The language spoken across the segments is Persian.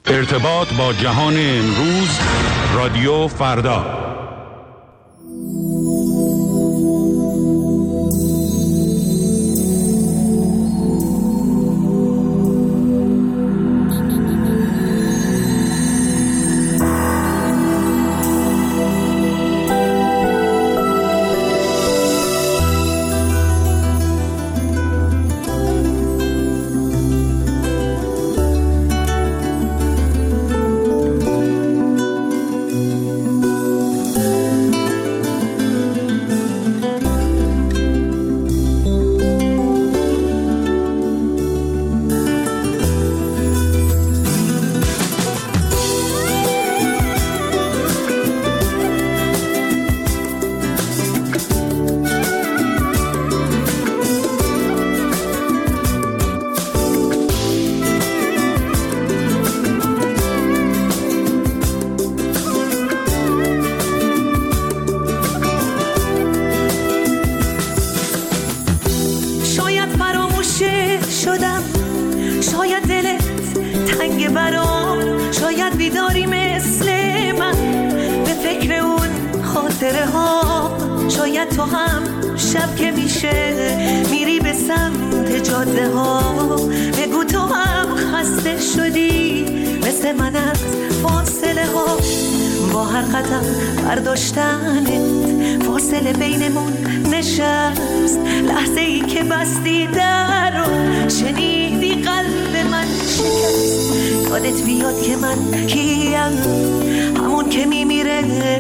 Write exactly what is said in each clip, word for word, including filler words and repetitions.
ارتباط با جهان امروز، رادیو فردا. فاصله بینمون نشست، لحظه ای که بستی در رو شنیدی قلب من شکست. یادت بیاد که من کیم، همون که میمیره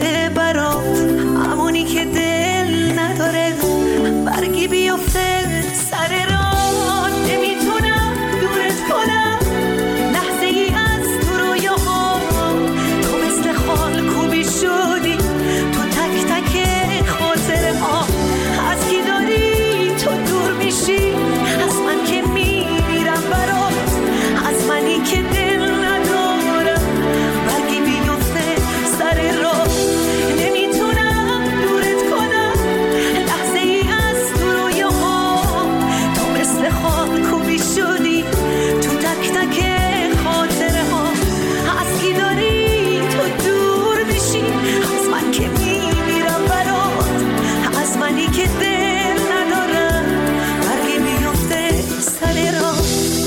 برات، همونی که دل نداره برگی بیفته سر راه. نمیتونم دورت کنم لحظه ای از تو رویاها، تو مثل خال کوبی شدی تو تک تک خاطره ها. از کی داری تو دور میشی، از من که میمیرم برات، از منی که دل ندارم برگی بیفته سر راه. نمیتونم دورت کنم لحظه ای از تو رویاها، تو مثل خال کوبی شدی تو تک تک خاطره ها. از کی داری تو دور میشی، از من که میمیرم برات، از منی که دل ندارم برگی بیفته سر راه.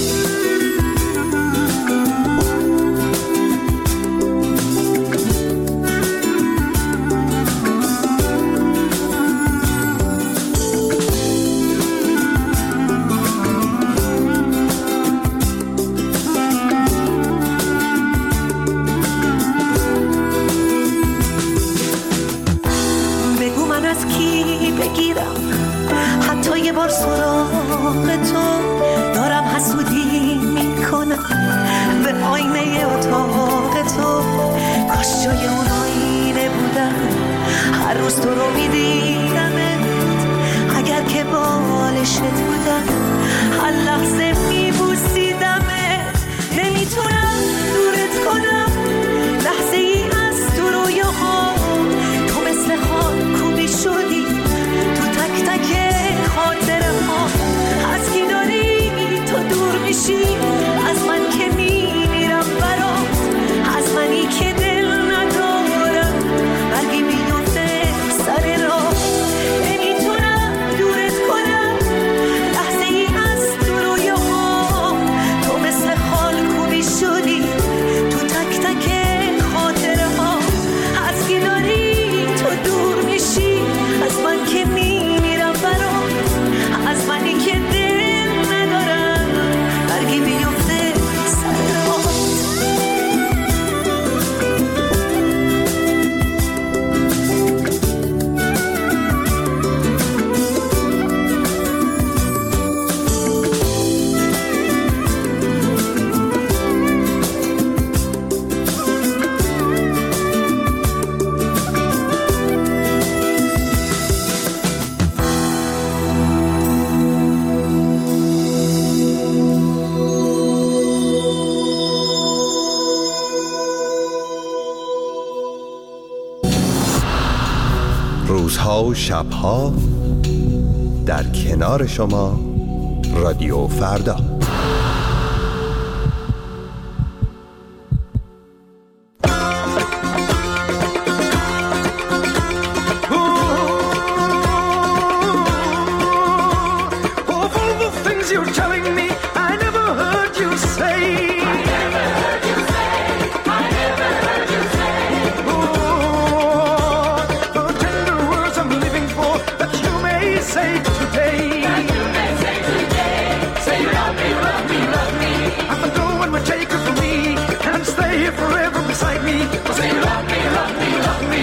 بگو من از کی بگیرم حتی یه بار سراغ تو، دارم حسودی میکنم به آینه اتاق تو. کاش جای اون آینه بودم، هر روز تو رو میدیدمت، اگر که بالشت بودم هر لحظه میبوسیدمت. نمیتونم دورت کنم لحظه ای از تو رویاها، تو مثل خال کوبی شدی تو تک تک خاطره ها. از کی داری تو دور میشی، از من که میمیرم برات، از منی که دل ندارم برگی بیفته سر راه. نمیتونم دورت کنم لحظه ای از تو رویاها، تو مثل خال کوبی شدی تو تک تک خاطره ها. از کی داری تو دور میشی، از من که میمیرم برات، از منی که دل ندارم برگی بیفته سر راه. روزها و شبها در کنار شما، رادیو فردا. say. I never heard you say. I never heard you say. Oh, the tender words I'm living for that you may say today. That you may say today. Say you love me, love me, love me. And the no one would take it from me and stay here forever beside me. Say you love me, love me, love me.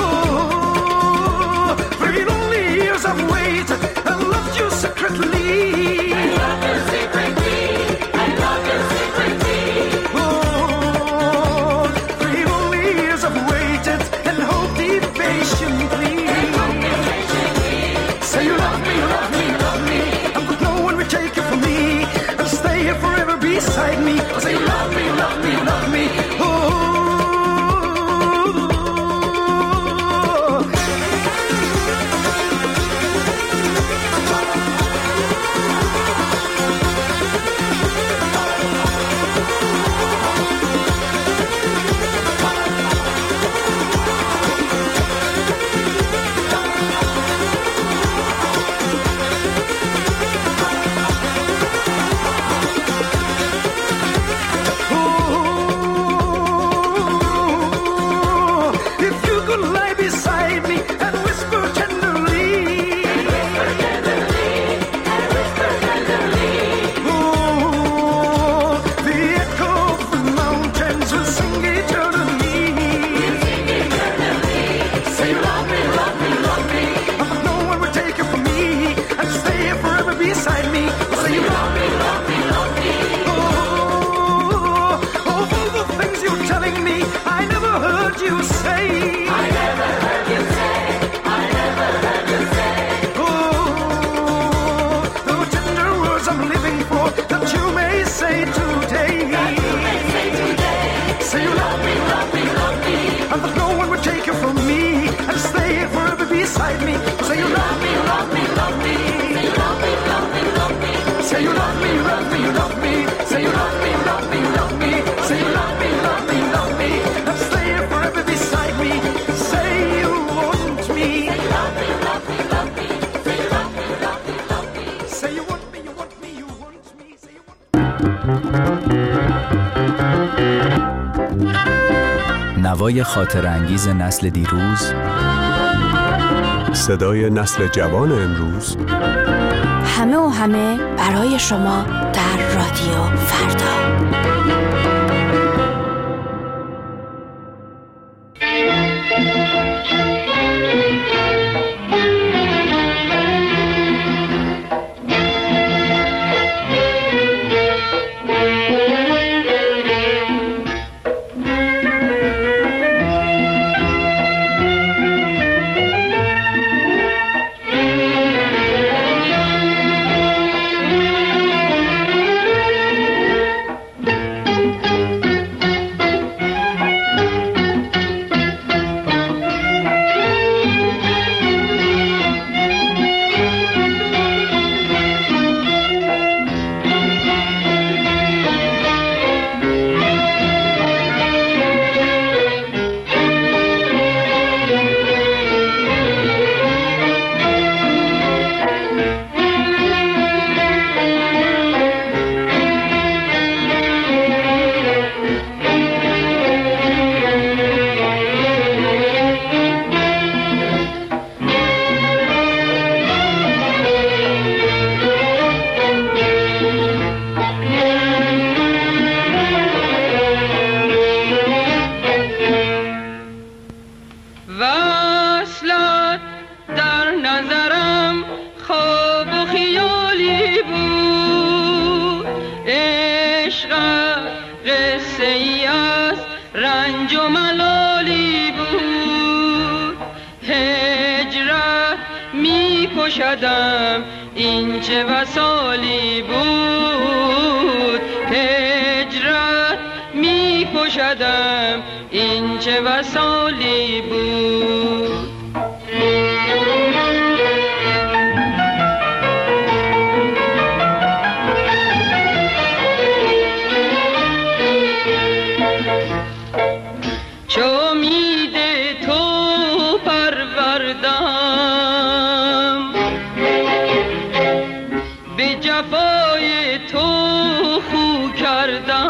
Oh, three lonely years I've waited and loved you secretly. I love you secretly. I love you secretly. Oh, three lonely years I've waited and hoped patiently. Say you love me, love me, love me. And that no one will take it from me and stay here forever beside me. Say you love me, love me, love me. Oh. نوای خاطر انگیز نسل دیروز، صدای نسل جوان امروز، همه و همه برای شما در رادیو فردا. این چه وصالی بود، هجرت می کشدم، این چه وصالی بود. چو میده تو پروردم، به جفای تو خو کردم.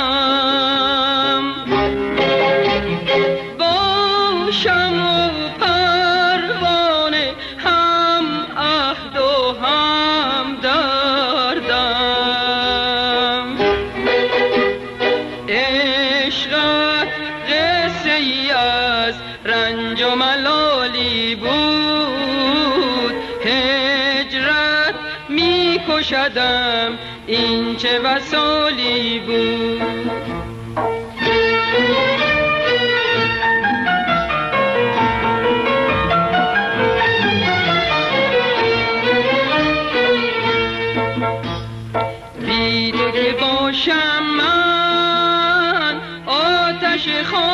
عشقت قصه ای از رنج و ملالی بود، هجرت می کشدم این چه وصالی بود. بی تو که باشم من آتش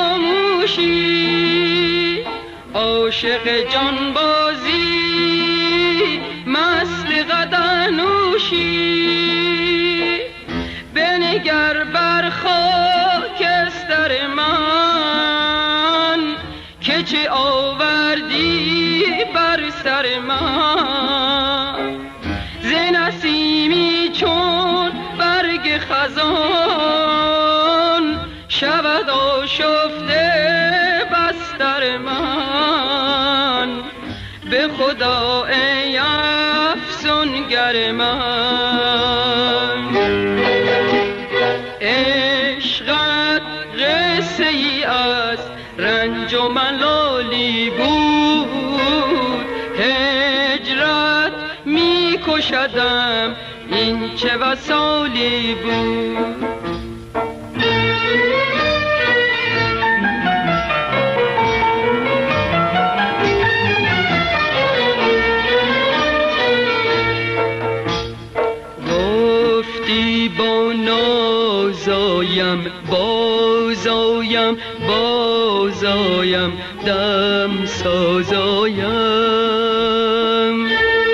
خاموشی، عاشق جانبازی مست قدح نوشی، بنگر بر خاکستر من که چه آوردی بر سر من، ز نسیمی چون برگ خزان شود آشفته بستر من، به خدا ای افسونگر من. عشقت قصه ای از رنج و ملالی بود، هجرت می کشدم این چه وصالی بود. با نازایم بازایم بازایم دم سازایم،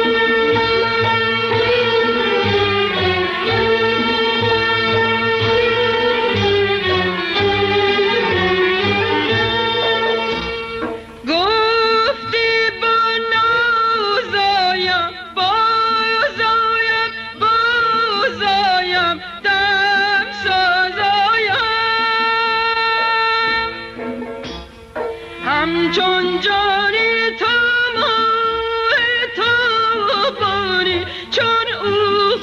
همچون جانی تو ماه تو باری، چون او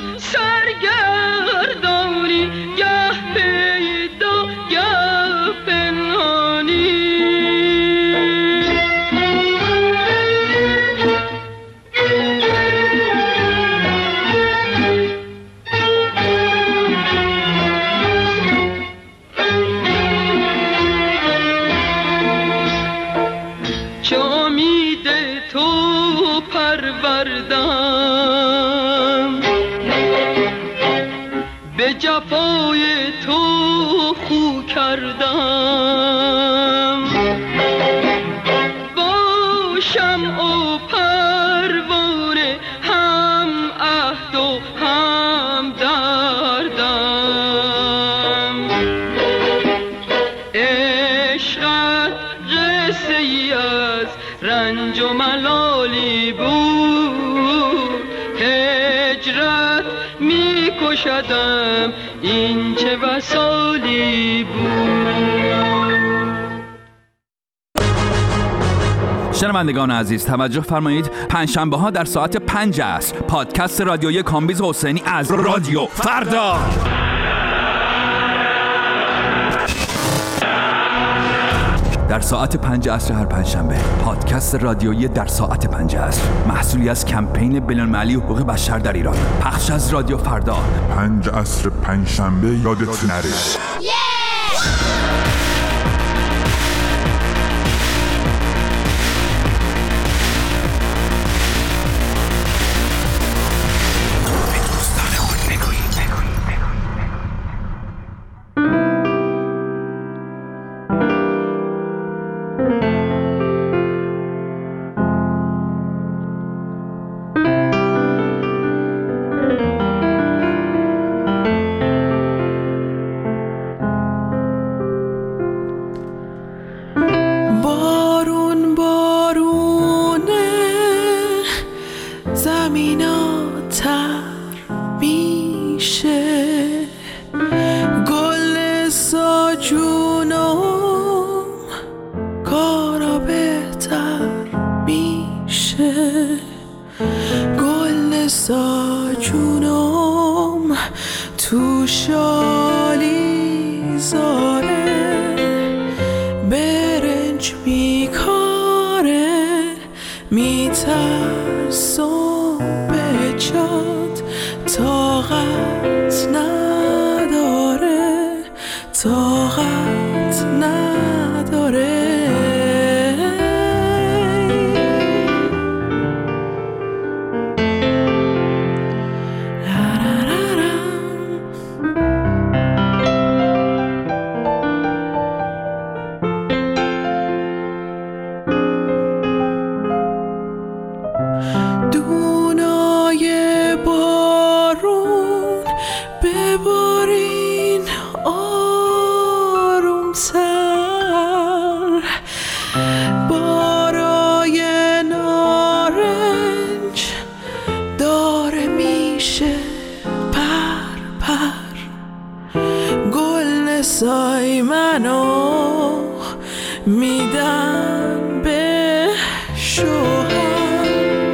سرگردانی گه پیدا گه پنهانی. چه امید تو پروردم، به جفای تو خو کردم، با شمع و پروانه هم عهد و هم دردم. عشقت قصه ای از رنج و ملالی بود، هجرت می کشدم این چه وصالی بود. شنوندگان عزیز توجه فرمایید، پنجشنبه ها در ساعت پنج عصر پادکست رادیویی کامبیز حسینی از رادیو فردا. در ساعت پنج عصر هر پنجشنبه پادکست رادیویی در ساعت پنج عصر، محصولی از کمپین بین‌المللی حقوق بشر در ایران، پخش از رادیو فردا. پنج عصر پنجشنبه یادت نره. تو شالی زار برنج میکاره میترسم به جات طاقت نداره طاقت نداره سای منو میدن به شوهر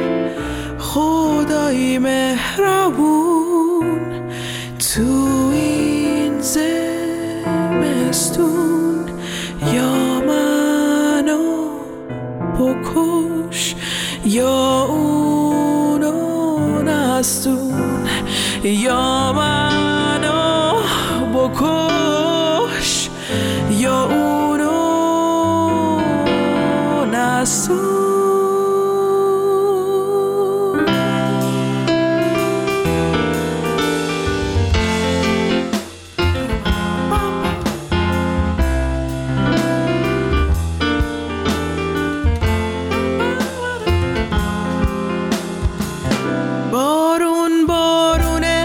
خدای مهربون تو این زمستون یا منو بکش یا اونو نستون یا منو بکش یا اونو نستون بارون بارونه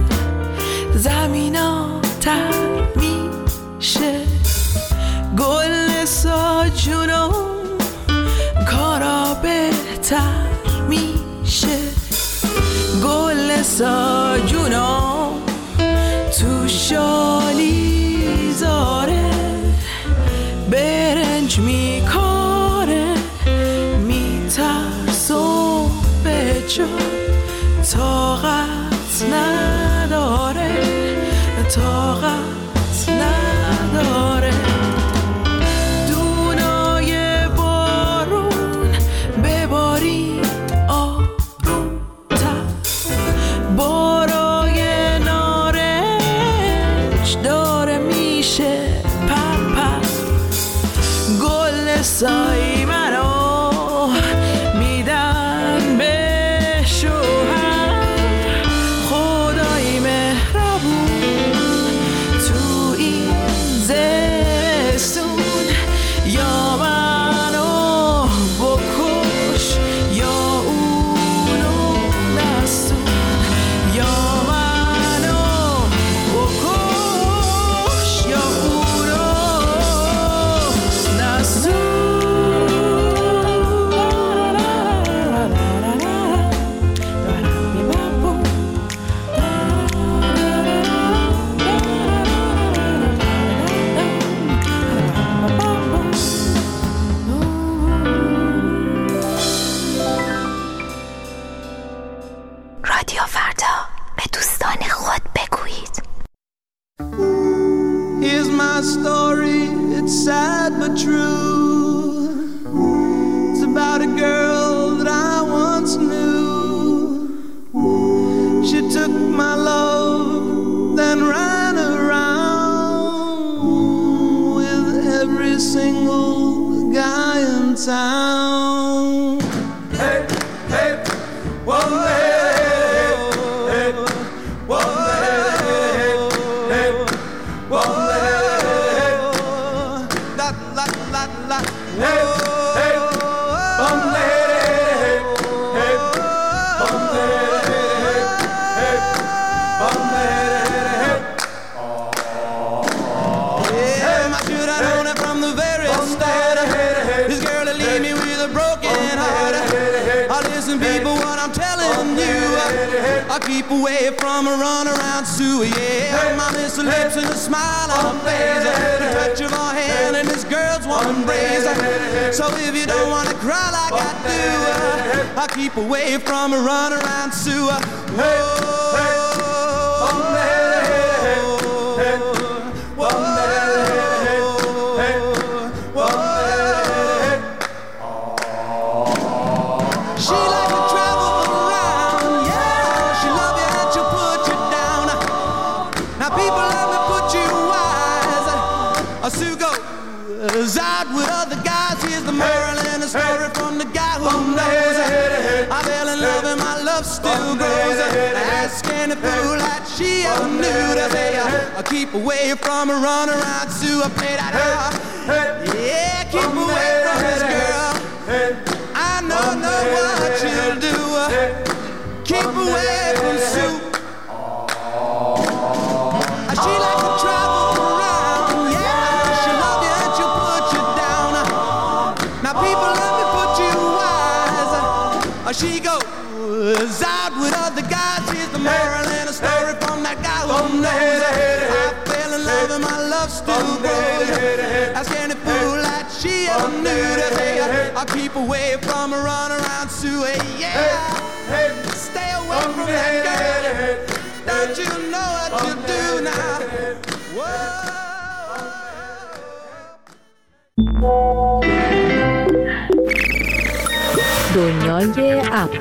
زمینا تر میشه گل ساجونو کارا بهتر میشه گل ساجونو تو شالی زاره برنج میکاره میترسم به جا طاقت نداره طاقت نداره دونای بارون بباری آروم‌تر بارای نارنج داره میشه پر پر گل سای منو میدن به شوهر خدای مهربون تو این زمستون یا منو بکش یا اونو نستون یا منو بکش یا اونو نستون رادیو فردا به دوستان خود بگویید. Here's my story, it's sad but true. It's about a girl that I once knew. She took my love, then ran around with every single guy in town. Hey, hey, one day. I keep away from a run around Sue, yeah. My miss her lips and a smile on her face, the touch of her hand and this girl's one embrace. So if you don't wanna cry like I do, I keep away from a run around Sue. Whoa, Sue goes out with other guys. Here's the moral in the story from the guy who knows. I fell in love and my love still grows. Asking a fool that she ever knew to say, I keep away from a run around Sue. I play that out. Yeah, keep away from this girl. I know, know what you'll do. Keep away from Sue. She likes to travel around. Yeah, she'll love you and she'll put you down. Now people, let me put you wise. She goes out with other guys. Here's the moral in a story from that guy who knows. I fell in love and my love still grows. Ask any fool that she ever knew to say, I'll keep away from a run around Sue. Yeah, stay away from that girl. Don't you know what you do now? دنیای اپ.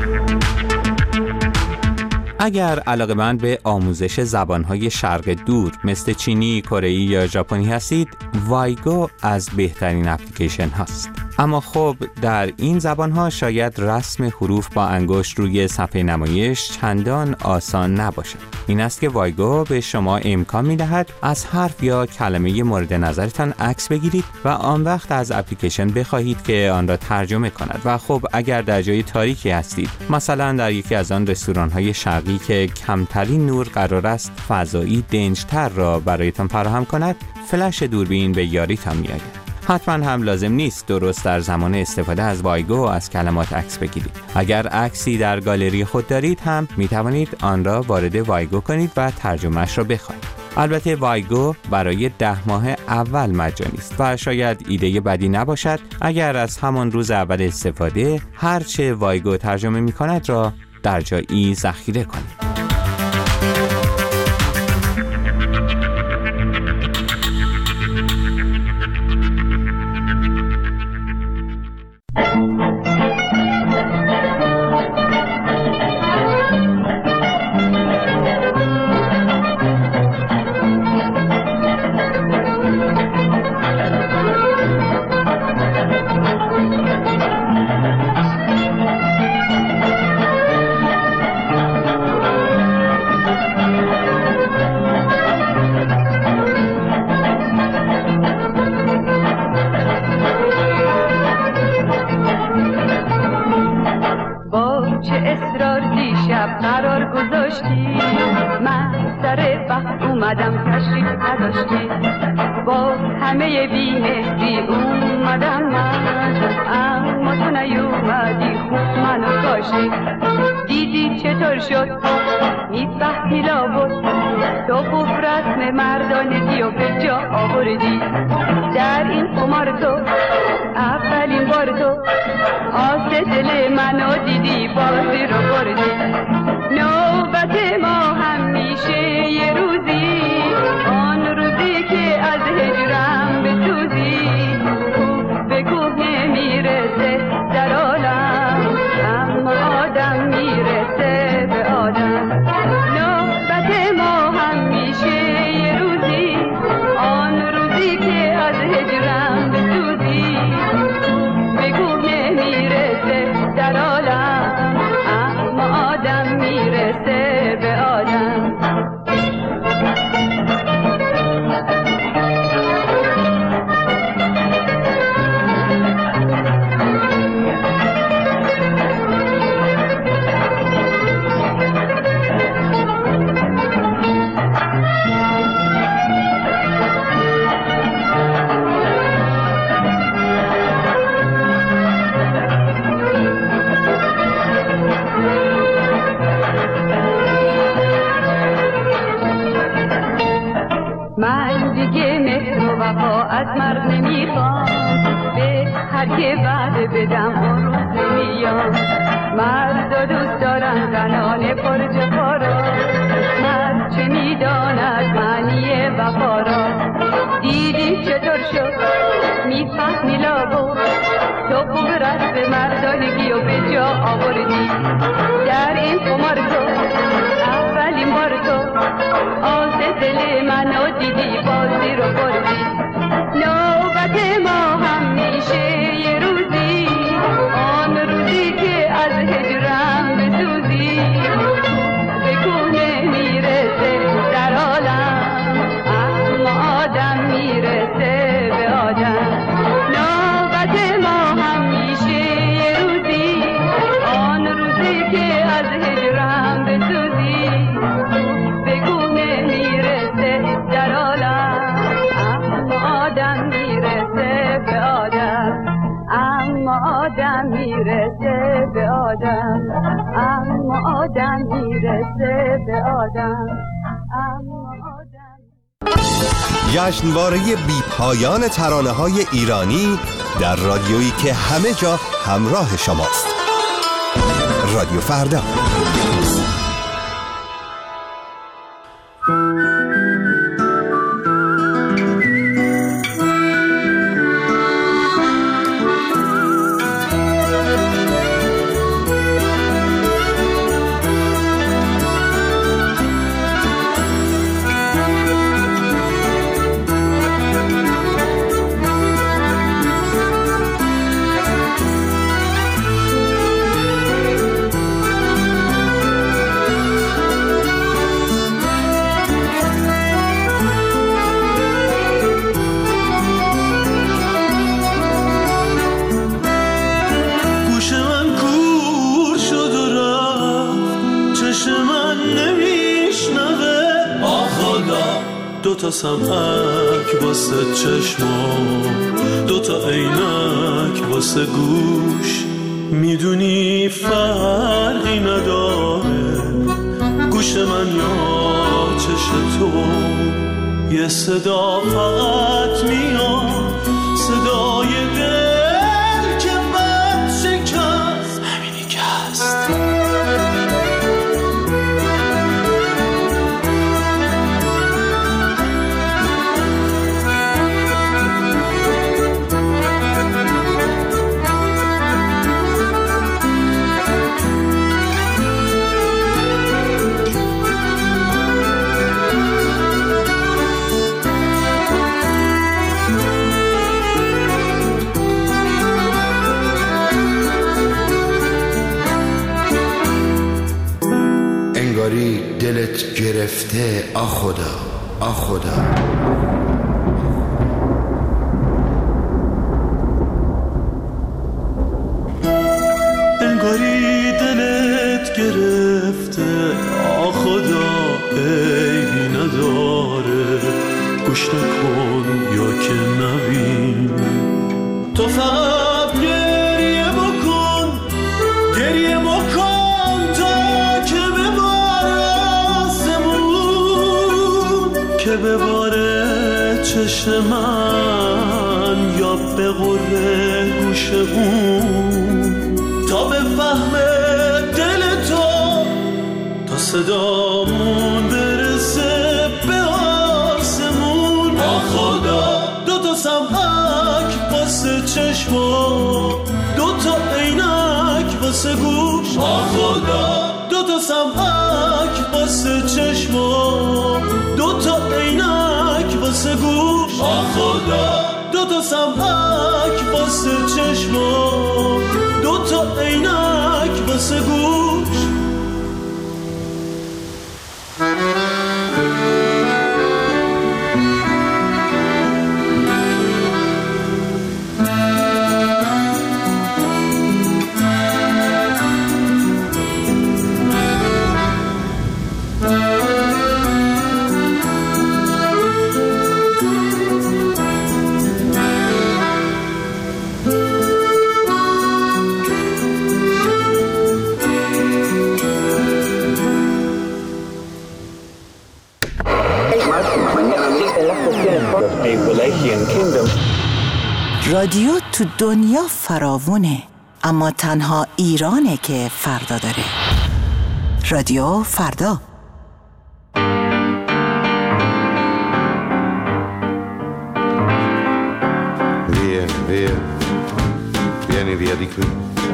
اگر علاقه‌مند به آموزش زبان‌های شرق دور مثل چینی، کره‌ای یا ژاپنی هستید، وایگو از بهترین اپلیکیشن هاست. اما خب در این زبان‌ها شاید رسم حروف با انگشت روی صفحه نمایش چندان آسان نباشد. این است که وایگو به شما امکان می‌دهد از حرف یا کلمه مورد نظرتان عکس بگیرید و آن وقت از اپلیکیشن بخواهید که آن را ترجمه کند. و خب اگر در جای تاریکی هستید، مثلا در یکی از آن رستوران‌های شرقی که کمترین نور قرار است فضایی دنج‌تر را برایتان فراهم کند، فلش دوربین به یاریتان می‌آید. حتما هم لازم نیست درست در زمان استفاده از وایگو از کلمات عکس بگیرید. اگر عکسی در گالری خود دارید هم می توانید آن را وارد وایگو کنید و ترجمهش را بخواهید. البته وایگو برای ده ماه اول مجانی است و شاید ایده بدی نباشد اگر از همان روز اول استفاده هرچه وایگو ترجمه می کند را در جایی ذخیره کنید. اومدم تشریف نداشتی با همه بیمهری اومدم من اما تو نیومدی خوب منو کاشتی دیدی چطور شد میفهمی لابد تو خوب رسم مردانگی و به جا آوردی در این قمار تو اولین بار تو آس دل منو دیدی بازی رو بردی نوبت ما همیشه یه روزی آن روزی که از هجرم بسوزی کوه به کوه میرسه در عالم اما آدم میرسه به آدم نوبت ما همیشه یه روزی آن روزی که از هجرم بسوزی کوه به کوه میرسه در عالم اما آدم میرسه به آدم من دیگه مهر و وفا از مرد نمیخوام به هر که وعده بدم اون روز نمیام مرد دوست دارن زنان پرجفا را مرد چه میداند معنی وفا را دیدی چطور شد میفهمی لابو تو خوب رسم مردانگی و به جا آوردی در این قمار تو اولین بار تو آز دل منو دیدی بازی رو بردی آدم میرسه به آدم، اما آدم. جشنواره بی پایان ترانه های ایرانی در رادیویی که همه جا همراه شماست. رادیو فردا. دو تا سمعک واسه چشمام، دو تا عینک واسه گوش، میدونی فرقی نداره گوش من یا چش تو. یه صدا فقط میاد، صدای دل که بد شکست، همینی که هست. انگاری دلت گرفته آ خدا، آ خدا. انگاری دلت گرفته آ خدا، عیبی نداره گوش نکن یا که نبین. تو فقط گریه بکن، گریه بکن که بباره چشم من یا به غره گوش اون، تا به فهم دل تو، تا صدامون برسه به آسمون. آ خدا دو تا سمعک واسه چشم، دو تا عینک واسه گوش. آ خدا دو تا سمعک واسه چشم، دو تا عینک واسه گوش. آ خدا دو تا سمعک واسه چشم، دو تا عینک واسه گوش. رادیو تو دنیا فراوونه، اما تنها ایرانه که فردا داره. رادیو فردا. Via, via, vieni via di qui.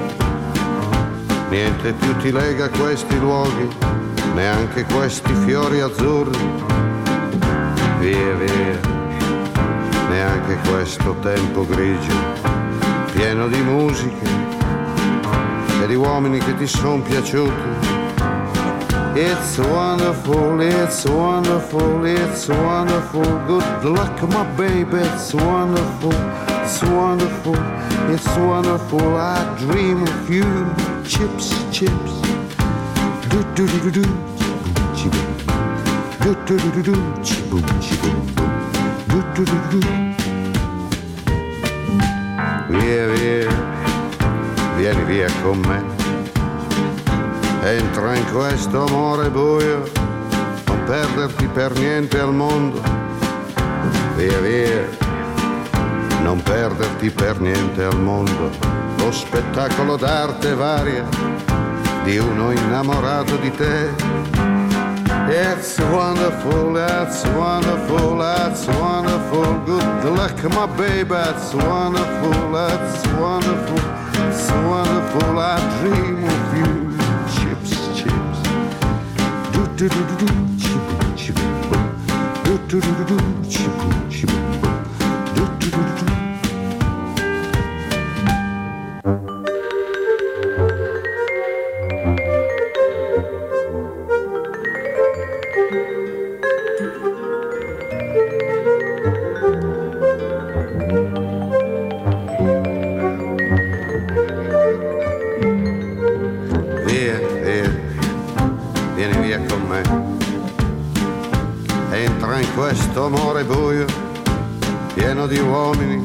Niente più ti lega a questi luoghi, neanche questi fiori azzurri. Via, via, neanche questo tempo grigio, pieno di musiche e di uomini che ti son piaciuti. It's wonderful, it's wonderful, it's wonderful. Good luck, my baby, it's wonderful, it's wonderful, it's wonderful. I dream of you, chips, chips. Do do do do do, chiboom, do do do do do, chiboom, chiboom, do do do do. Via, via, vieni via con me. Entra in questo amore buio, non perderti per niente al mondo. Via via, non perderti per niente al mondo. Lo spettacolo d'arte varia di uno innamorato di te. It's wonderful, that's wonderful, that's wonderful. Good luck, my baby, that's wonderful, that's wonderful, it's wonderful. I dream of you. Chips, chips. Do do do do do. Chip, chip. Do do do do do. Chip, chip. Do do do do. Questo amore buio, pieno di uomini.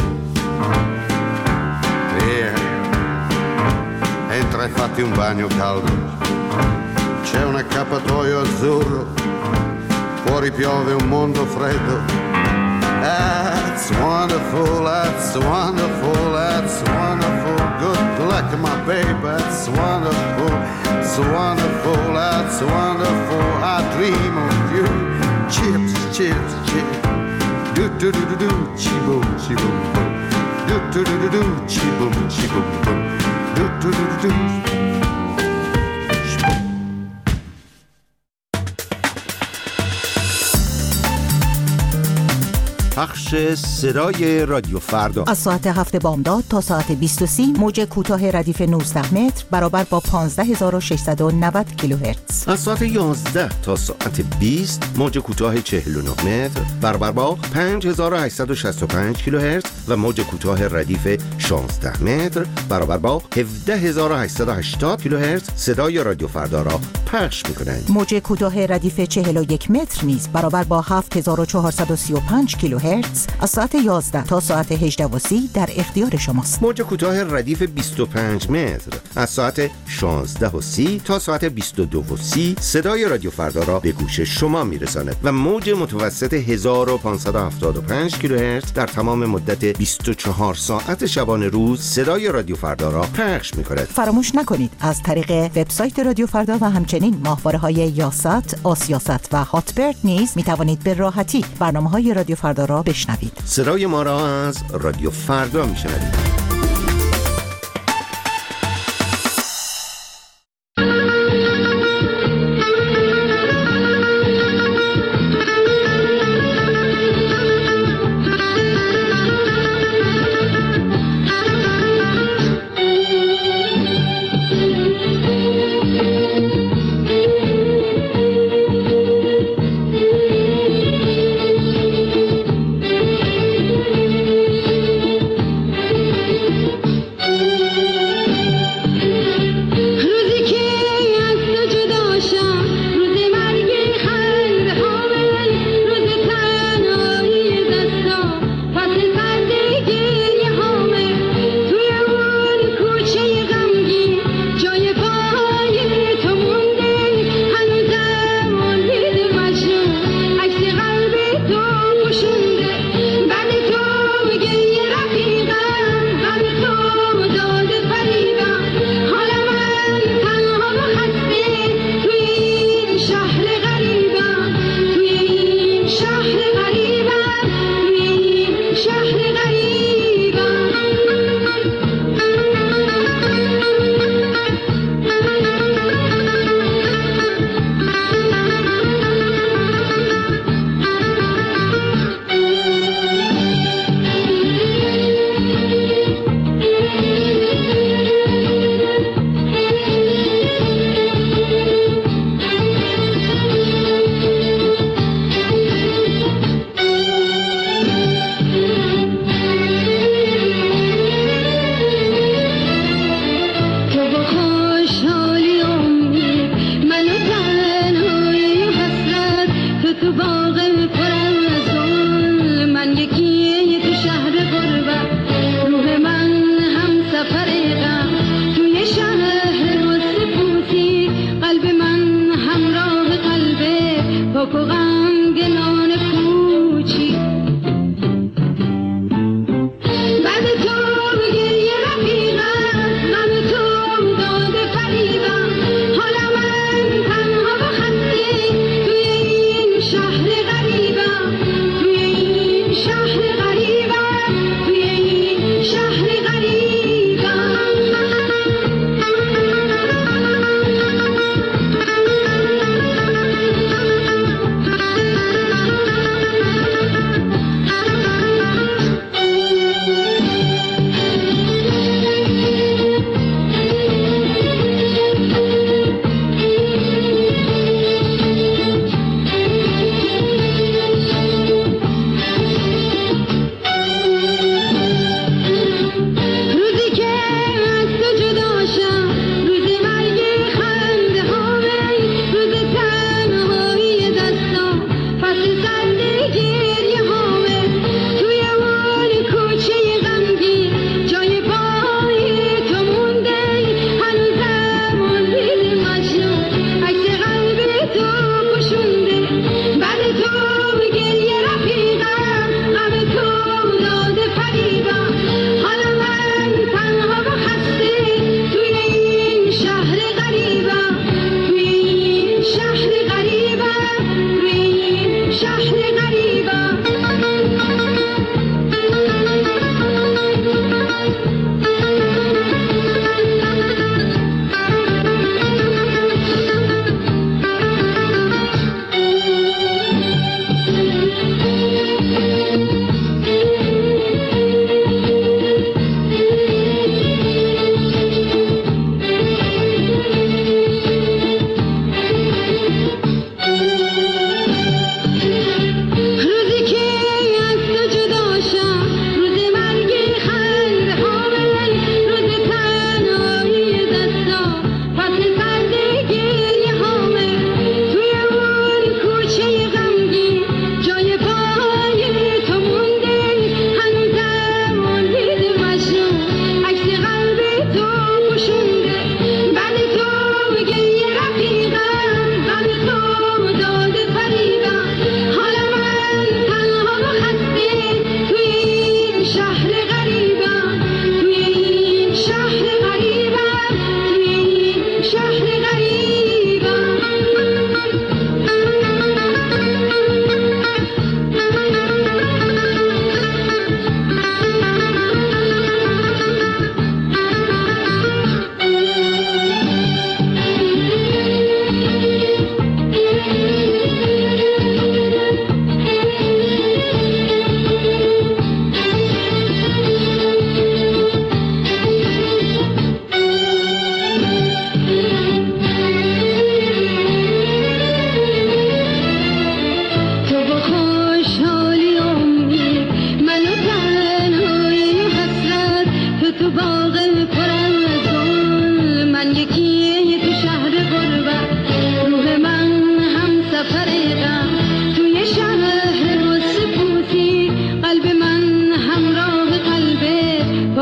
Via, entra e fatti un bagno caldo. C'è un accappatoio azzurro, fuori piove un mondo freddo. That's wonderful, that's wonderful, that's wonderful. Good luck, my baby, that's wonderful, it's wonderful, that's wonderful. I dream of you. Chips, chips, chips. Do do do do do, chi boom, chi boom boom. Do do do do do, chi boom, chi boom boom. Do do do do do. پخش صدای رادیو فردا از ساعت هفت بامداد تا ساعت بیست و سی موج کوتاه ردیف نوزده متر برابر با پانزده هزار و ششصد و نود کیلوهرتز. از ساعت یازده تا ساعت بیست موج کوتاه چهل و نه متر برابر با پنج هزار و هشتصد و شصت و پنج کیلوهرتز و موج کوتاه ردیف شانزده متر برابر با هفده هزار و هشتصد و هشتاد کیلوهرتز صدای رادیو فردا را پخش می‌کنند. موج کوتاه ردیف چهل و یک متر نیز برابر با هفت هزار و چهارصد و سی و پنج کیلوهرتز از ساعت یازده تا ساعت هجده و سی در اختیار شماست. موج کوتاه ردیف بیست و پنج متر از ساعت شانزده و سی تا ساعت بیست و دو و سی صدای رادیو فردا را به گوش شما میرساند و موج متوسط هزار و پانصد و هفتاد و پنج کیلوهرتز در تمام مدت بیست و چهار ساعت شبانه روز صدای رادیو فردا را پخش می‌کند. فراموش نکنید از طریق وبسایت رادیو فردا و همچنین ماهواره‌های یاست، آسیاست و هاتبرد نیز می‌توانید به راحتی برنامه‌های رادیو فردا را بشنوید. صدای ما را از رادیو فردا میشنوید.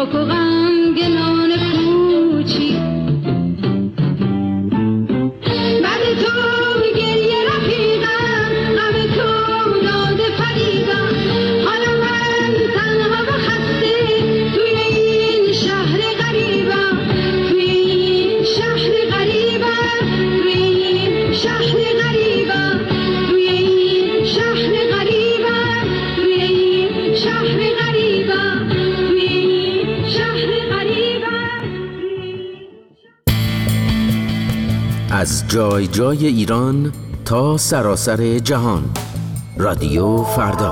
خاک و غمگنان کوچی بعد تو گریه رفیقم غم تو داده فریبم حالا من تنها و خسته توی این شهر غریبم توی این شهر غریبم توی این شهر غریبم توی این شهر غریبم توی این شهر غریبم توی این شهر غریبم. از جای جای ایران تا سراسر جهان، رادیو فردا.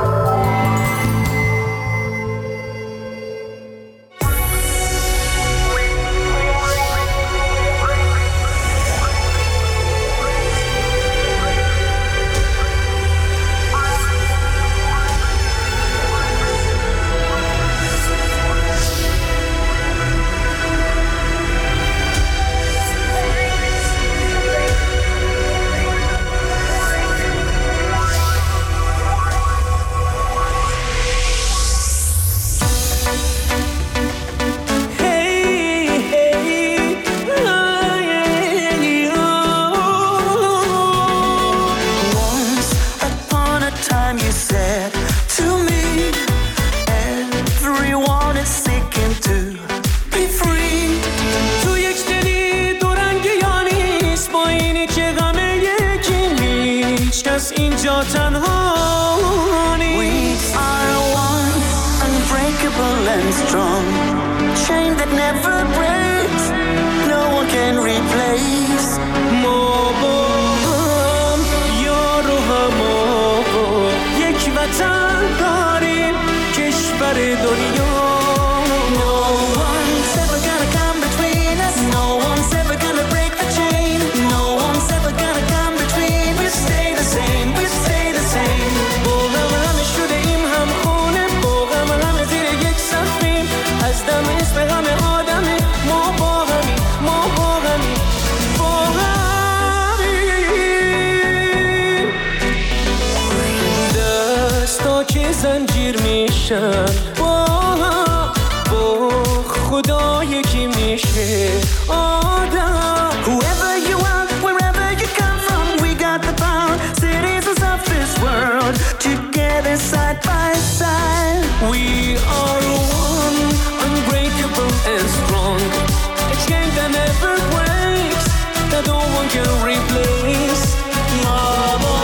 اینجا تنها نیست. We are one, unbreakable and strong, chain that never breaks, no one can replace. ما با هم یار و هما یک وطن داریم، کشور دنیا. No one's ever gonna come between us, no one's ever gonna break the chain, no one's ever gonna come between. We stay the same, we stay the same. با هم همه شده ایم هم خونه، با هم همه زیر یک سقفیم، از دم اسم همه آدمه. ما با همیم، ما با همیم، با همیم. دستا که زنجیر میشن با هم، با خدا یکی میشه آدم. Whoever you are, wherever you come from, we got the power, citizens of this world, together side by side. We are one, unbreakable and strong, a chain that never breaks, that no one can replace. Mama,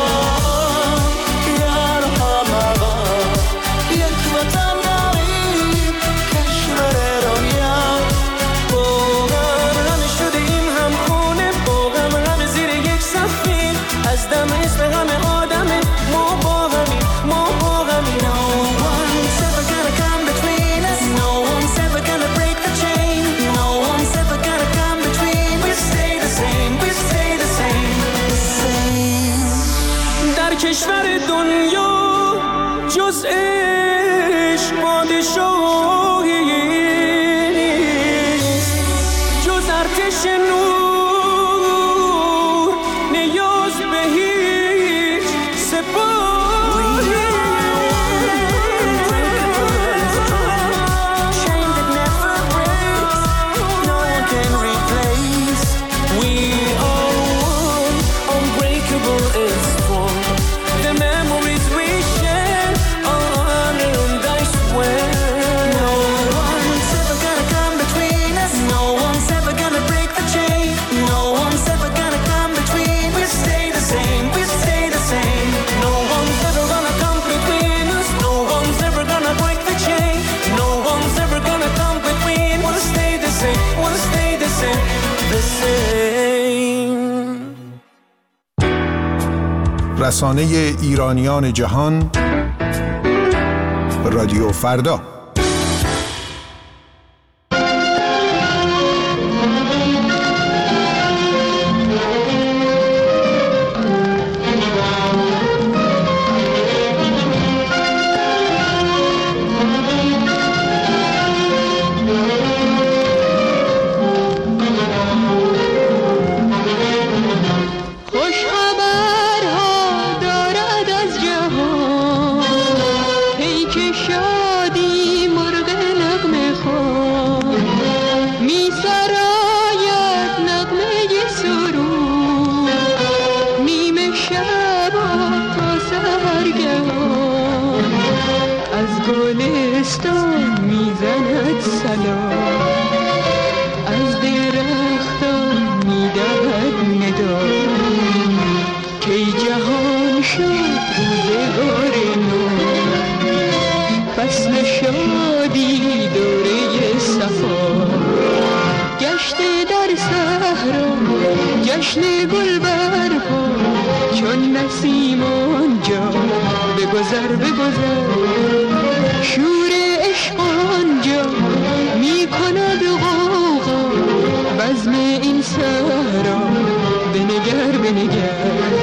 yar hamaba, yek vatan darim, kashvar dunya. با هم همه شده ایم هم خونه، با هم همه زیر یک سقفیم، از دم اسم همه آدمه. ما با همیم، ما با همیم. No one's ever gonna come between us, no one's ever gonna break the chain, no one's ever gonna come between. We stay the same, we stay the same, same. در کشور دنیا جز عشق پادشاهی نیست، جز ارتش نور نیاز به هیچ سپاهی. Chain that never breaks, no one can replace. We are one, unbreakable and strong. The memories we share are unearned, I swear. No one's ever gonna come between us, no one's ever gonna break the chain, no one's ever gonna come between. We stay the same, we stay the same. No one's ever gonna come between us, no one's ever gonna break the chain, no one's ever gonna come between. We'll stay the same, we'll stay the same, the same. رسانه ایرانیان جهان، رادیو فردا. خوش خبرها دارد از جهان، پیک شادی گلستان میزند سلام، از درختان میدهد ندا، که جهان شد روزگار نو، فصل شادی دوره صفا، گشته در صحرا جشن گل برپا، چون نسیم آنجا بگذر بگذر، شور عشق آنجا می کند غوغا، بزم این صحرا بنگر بنگر.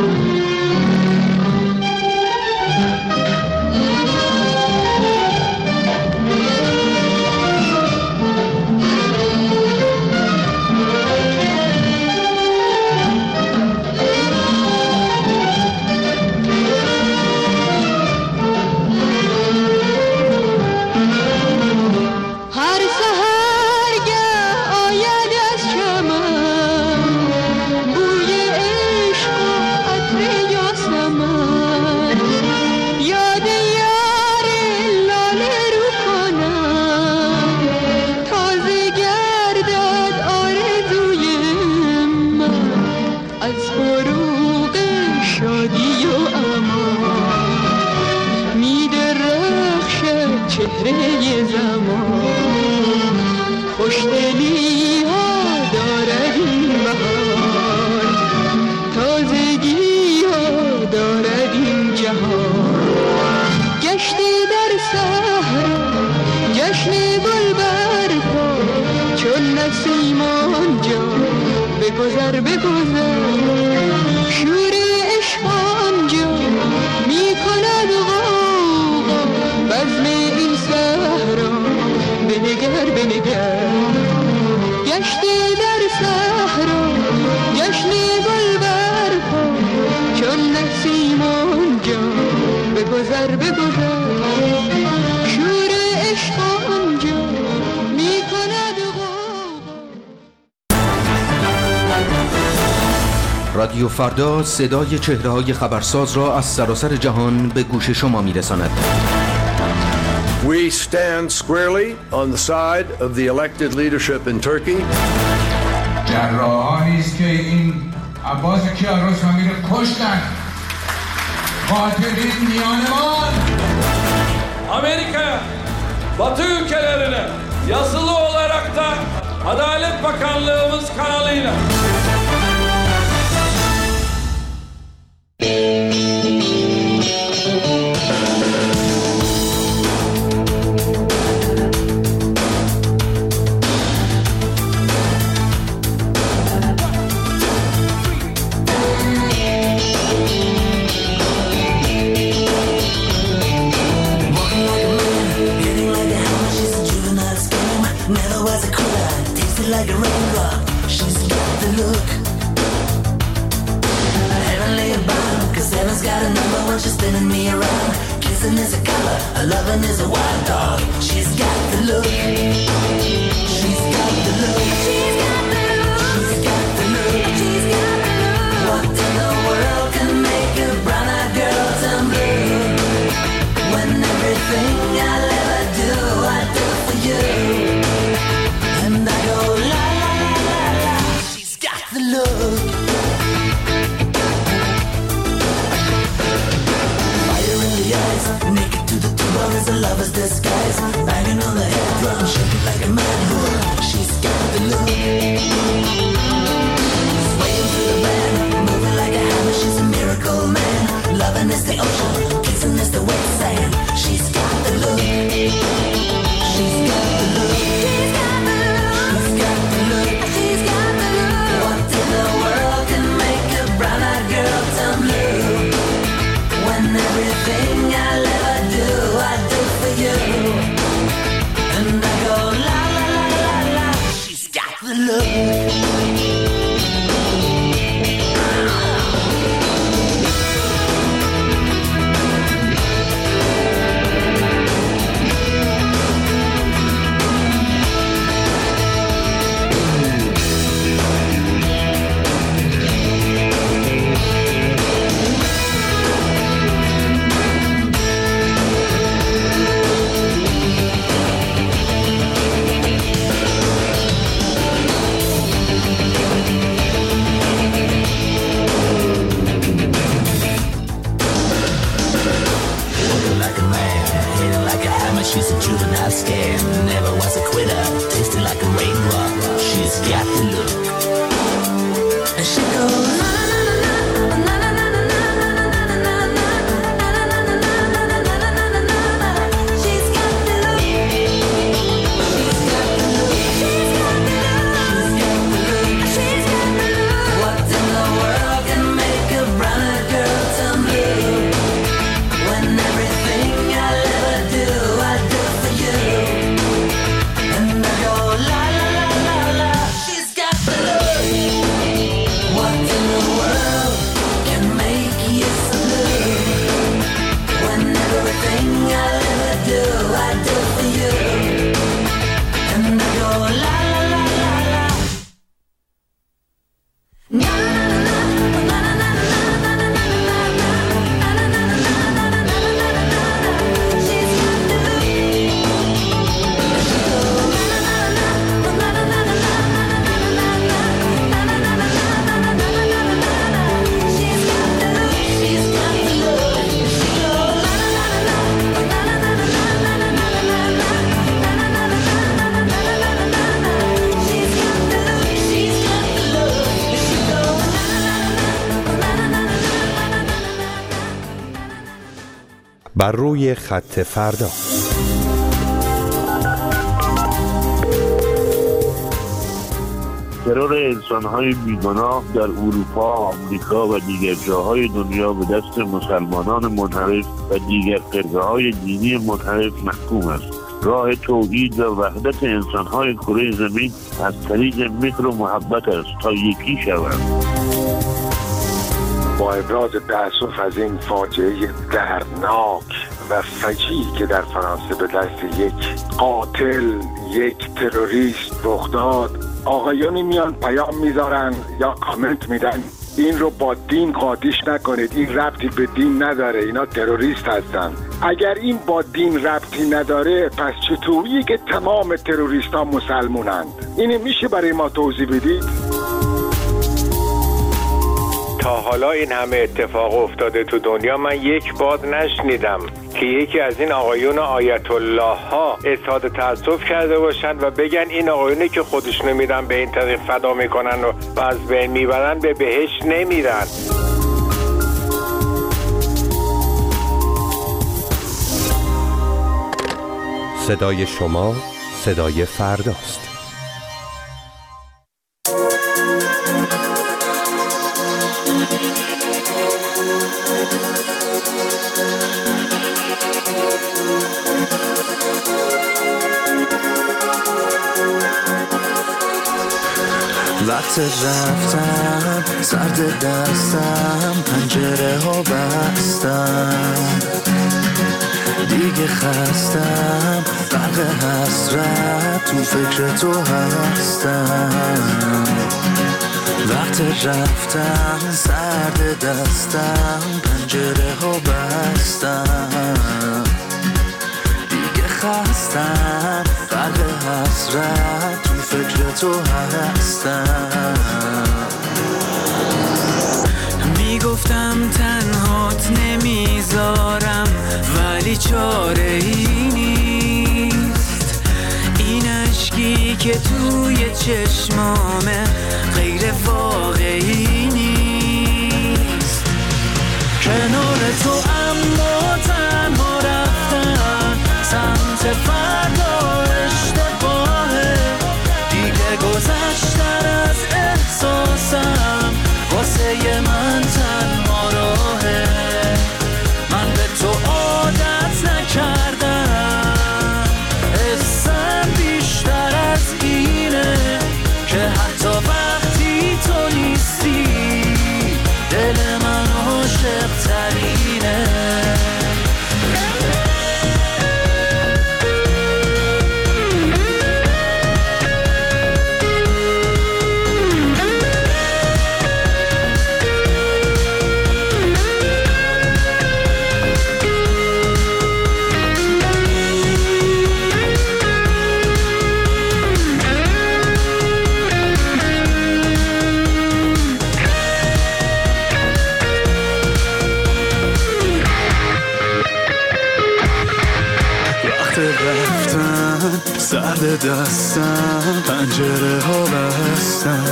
چهره زمان خوشدلی ها دارد این بهار، تازگی ها دارد این جهان، گشته در صحرا جشن گل برپا، چون نسیم آنجا بگذر بگذر، شور عشق آنجا می کند غوغا، بزم این صحرا بنگر بنگر، گشته در صحرا جشن گل برپا، چون نسیم آنجا بگذر بگذر، شور عشق آنجا می کند غوغا. رادیو فردا صدای چهره‌های خبرساز را از سراسر جهان به گوش شما می‌رساند. We stand squarely on the side of the elected leadership in Turkey. جراحانی است که این عباس کیارستمی رو کشتن، قاتلین میانمان. Amerika, Batı ülkelerine yazılı olarak da Adalet Bakanlığımız kanalıyla like a raindrop, she's got the look. Heavenly bound, cause heaven's got a number when she's spinning me around. Kissing is a color, her loving is a wild dog. She's got the look. She's got the look. She's got the look. She's got the look. She's got the look. What in the world can make a brown-eyed girl turn blue? When everything I'll ever do, I do for you. And I go la la la la la. She's got the look. Fire in the eyes, naked to the bone is a lover's disguise. Banging on the head drum, shaking like a mad bull. She's got the look. Swaying through the band, moving like a hammer. She's a miracle man. Loving is the ocean, kissing is the wet sand. She's got the look. She's got the look. She's got the look. She's got the look. She's got the look. What in the world can make a brown-eyed girl turn blue? When everything I'll ever do, I do for you. And I go la la la la la. She's got the look. mama, she's a juvenile scam. Never was a quitter, tasted like a raindrop. She's got the look. And she goes, na na na na na na na na na na na. She's got the look. She's got the look. She's got the look. She's got the look. What in the world can make a brown girl turn blue? When everything I'll ever do, I do for you. And I go la la la la la. She's got the look. What in the world can make you so blue? When everything I'll ever do, I do for you. And I go la la la la la. Na na na na na na na na na na. She's got the look. She goes na na na na na na na na. She's got the look. She's got the look. She goes na na na na na na na na na. She's got the look. She's got the look. She goes na na na na na. بر روی خط فردا. ترور انسان‌های بیگناه در اروپا، آمریکا و دیگر جاهای دنیا به دست مسلمانان منحرف و دیگر فرقه‌های دینی منحرف محکوم است. راه توحید و وحدت انسان‌های کره زمین از طریق مهر و محبت است تا یکی شوند. با ابراز تأسف از این فاجعه دردناک و فجیعی که در فرانسه به دست یک قاتل، یک تروریست رخ داد، آقایانی میان پیام میذارن یا کامنت میدن این رو با دین قاطیش نکنید، این ربطی به دین نداره، اینا تروریست هستن. اگر این با دین ربطی نداره پس چطوریه که تمام تروریست ها مسلمونند؟ اینو میشه برای ما توضیح بدید؟ تا حالا این همه اتفاق افتاده تو دنیا من یک بار نشنیدم که یکی از این آقایون آیت الله ها اظهار تأسف کرده باشن و بگن این آقایونی که خودشونو میدن به این طریق فدا میکنن و از بین میبرن به بهشت نمیرن. صدای شما صدای فرداست. وقت رفتم سرد دستم پنجره ها بستم دیگه خستم غرق حسرت تو فکر تو هستم. وقت رفتم سرد دستم پنجره ها بستم دیگه خستم غرق حسرت تو فکر تو هستم. میگفتم تنهات نمیذارم ولی چاره ای نیست، این عشقی که توی چشمامه غیر واقعی نیست. کنار تو اما تنها رفتم سمت فردا اشتباهه، دیگه گذشتن از احساسم واسه من تنها راهه. من به تو عادت نکردم، حسم بیشتر از اینه که حتی وقتی تو نیستی دل من عاشق ترینه. رفتن سرد دستم پنجره ها بستم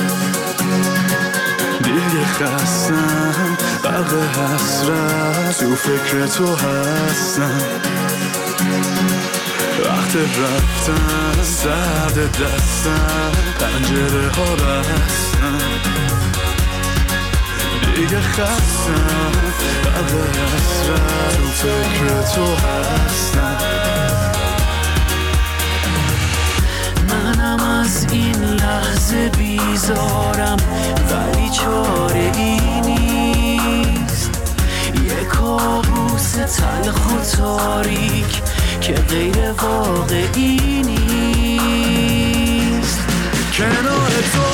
دیگه خستم غرق حسرت تو فکر تو هستم وقت رفتن سرد دستم پنجره ها بستم دیگه خستم غرق حسرت تو فکر تو هستم منم از این لحظه بیزارم ولی چاره ای نیست یه کابوس تلخ و تاریک که غیر واقعی نیست کنار تو